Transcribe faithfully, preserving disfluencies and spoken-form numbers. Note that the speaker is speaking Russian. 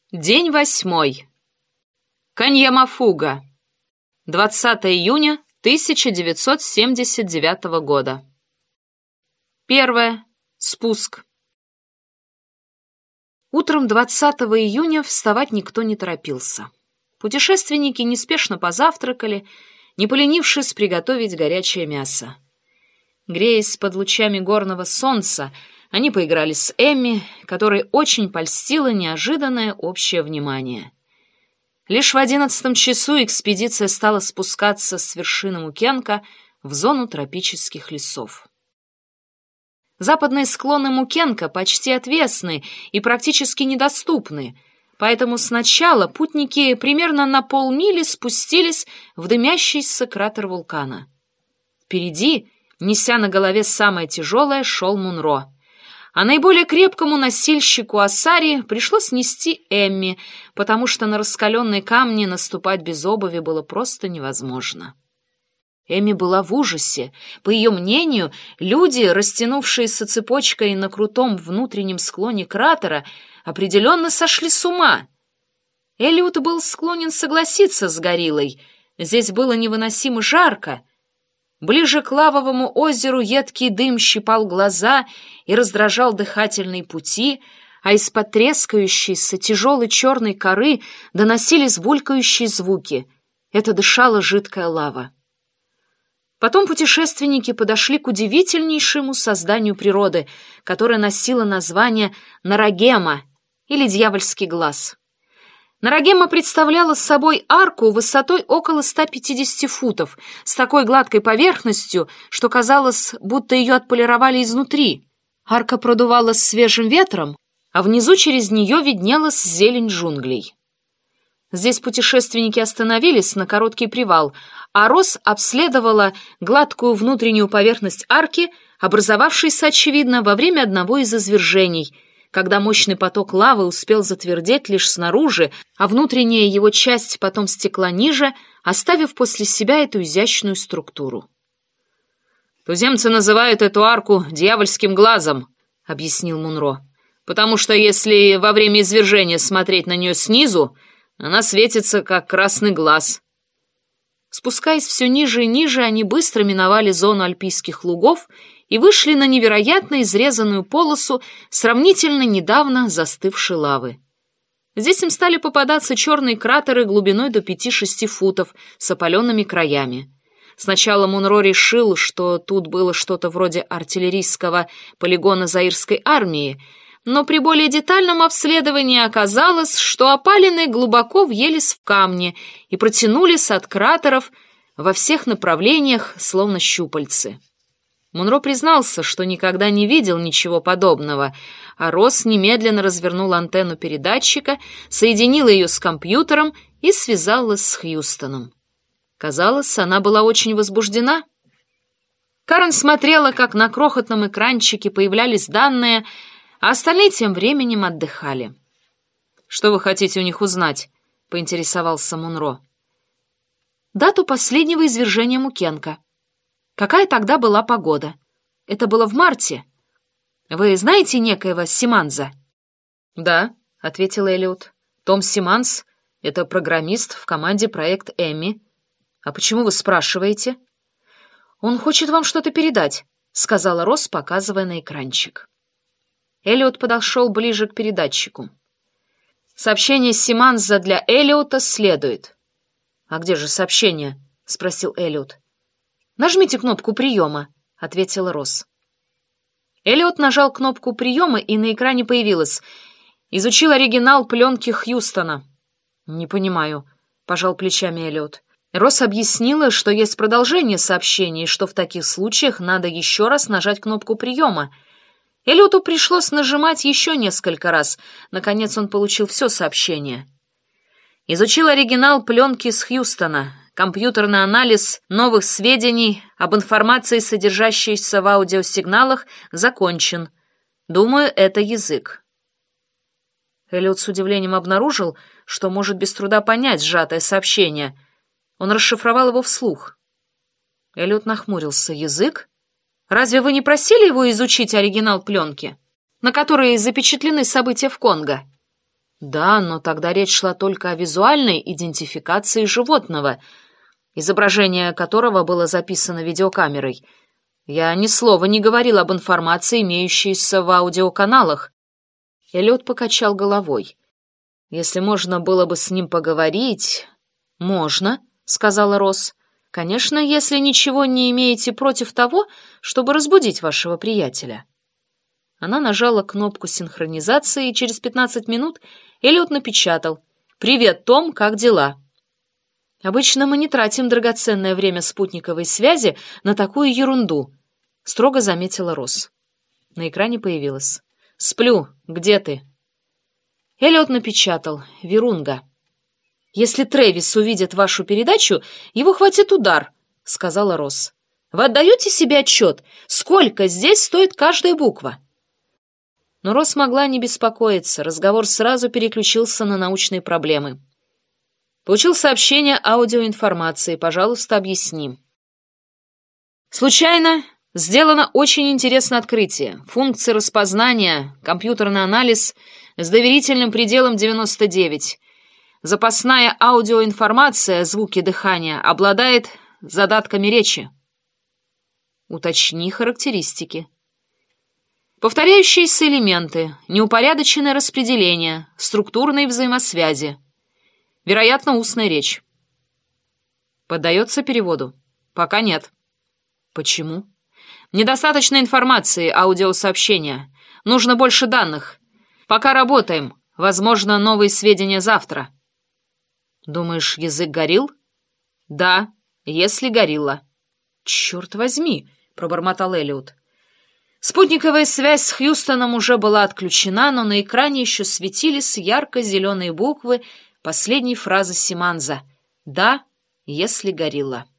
День восьмой. Каньямафуга. двадцатое июня тысяча девятьсот семьдесят девятого года. Первое. Спуск. Утром двадцатого июня вставать никто не торопился. Путешественники неспешно позавтракали, не поленившись приготовить горячее мясо. Греясь под лучами горного солнца, они поиграли с Эмми, которой очень польстило неожиданное общее внимание. Лишь в одиннадцатом часу экспедиция стала спускаться с вершины Мукенка в зону тропических лесов. Западные склоны Мукенка почти отвесны и практически недоступны, поэтому сначала путники примерно на полмили спустились в дымящийся кратер вулкана. Впереди, неся на голове самое тяжелое, шел Мунро. А наиболее крепкому носильщику Асари пришлось нести Эмми, потому что на раскаленные камни наступать без обуви было просто невозможно. Эмми была в ужасе. По ее мнению, люди, растянувшиеся цепочкой на крутом внутреннем склоне кратера, определенно сошли с ума. Эллиот был склонен согласиться с гориллой. Здесь было невыносимо жарко. Ближе к лавовому озеру едкий дым щипал глаза и раздражал дыхательные пути, а из-под трескающейся тяжелой черной коры доносились булькающие звуки. Это дышала жидкая лава. Потом путешественники подошли к удивительнейшему созданию природы, которое носило название Нарагема, или «Дьявольский глаз». Нарагема представляла собой арку высотой около ста пятидесяти футов, с такой гладкой поверхностью, что казалось, будто ее отполировали изнутри. Арка продувалась свежим ветром, а внизу через нее виднелась зелень джунглей. Здесь путешественники остановились на короткий привал, а Росс обследовала гладкую внутреннюю поверхность арки, образовавшейся, очевидно, во время одного из извержений, когда мощный поток лавы успел затвердеть лишь снаружи, а внутренняя его часть потом стекла ниже, оставив после себя эту изящную структуру. «Туземцы называют эту арку «дьявольским глазом», — объяснил Мунро, «потому что если во время извержения смотреть на нее снизу, она светится, как красный глаз». Спускаясь все ниже и ниже, они быстро миновали зону альпийских лугов и вышли на невероятно изрезанную полосу сравнительно недавно застывшей лавы. Здесь им стали попадаться черные кратеры глубиной до пяти-шести футов с опаленными краями. Сначала Мунро решил, что тут было что-то вроде артиллерийского полигона заирской армии, но при более детальном обследовании оказалось, что опалины глубоко въелись в камни и протянулись от кратеров во всех направлениях, словно щупальцы. Мунро признался, что никогда не видел ничего подобного, а Росс немедленно развернул антенну передатчика, соединил ее с компьютером и связалась с Хьюстоном. Казалось, она была очень возбуждена. Карен смотрела, как на крохотном экранчике появлялись данные, а остальные тем временем отдыхали. «Что вы хотите у них узнать?» — поинтересовался Мунро. «Дату последнего извержения Мукенка. Какая тогда была погода? Это было в марте. Вы знаете некоего Симанза?» «Да», — ответил Эллиот. «Том Симанз — это программист в команде «Проект Эмми». А почему вы спрашиваете?» «Он хочет вам что-то передать», — сказала Росс, показывая на экранчик. Эллиот подошел ближе к передатчику. «Сообщение Симанза для Эллиота следует». «А где же сообщение?» — спросил Эллиот. «Нажмите кнопку приема», — ответила Росс. Эллиот нажал кнопку приема, и на экране появилось: «Изучил оригинал пленки Хьюстона». «Не понимаю», — пожал плечами Эллиот. Росс объяснила, что есть продолжение сообщения, и что в таких случаях надо еще раз нажать кнопку приема. Эллиоту пришлось нажимать еще несколько раз. Наконец он получил все сообщение. «Изучил оригинал пленки с Хьюстона. Компьютерный анализ новых сведений об информации, содержащейся в аудиосигналах, закончен. Думаю, это язык». Эллиот с удивлением обнаружил, что может без труда понять сжатое сообщение. Он расшифровал его вслух. Эллиот нахмурился. «Язык? Разве вы не просили его изучить оригинал пленки, на которой запечатлены события в Конго?» Да, но тогда речь шла только о визуальной идентификации животного, изображение которого было записано видеокамерой. Я ни слова не говорил об информации, имеющейся в аудиоканалах. Эллиот покачал головой. Если можно было бы с ним поговорить... Можно, сказала Росс. Конечно, если ничего не имеете против того, чтобы разбудить вашего приятеля. Она нажала кнопку синхронизации, и через пятнадцать минут Эллиот напечатал: «Привет, Том, как дела?» «Обычно мы не тратим драгоценное время спутниковой связи на такую ерунду», — строго заметила Росс. На экране появилось: «Сплю, где ты?» Эллиот напечатал: «Вирунга». «Если Трэвис увидит вашу передачу, его хватит удар», — сказала Росс. «Вы отдаете себе отчет, сколько здесь стоит каждая буква?» Но Росс могла не беспокоиться, разговор сразу переключился на научные проблемы. «Получил сообщение аудиоинформации, пожалуйста, объясни». «Случайно сделано очень интересное открытие. Функция распознания, компьютерный анализ с доверительным пределом девяносто девять. Запасная аудиоинформация, звуки дыхания, обладает задатками речи». «Уточни характеристики». Повторяющиеся элементы, неупорядоченное распределение, структурные взаимосвязи. Вероятно, устная речь. Поддается переводу? Пока нет. Почему? Недостаточно информации, аудиосообщения. Нужно больше данных. Пока работаем. Возможно, новые сведения завтра. Думаешь, язык горилл? Да, если горилла. Черт возьми, пробормотал Эллиот. Спутниковая связь с Хьюстоном уже была отключена, но на экране еще светились ярко-зеленые буквы последней фразы Симанза: «Да, если горилла».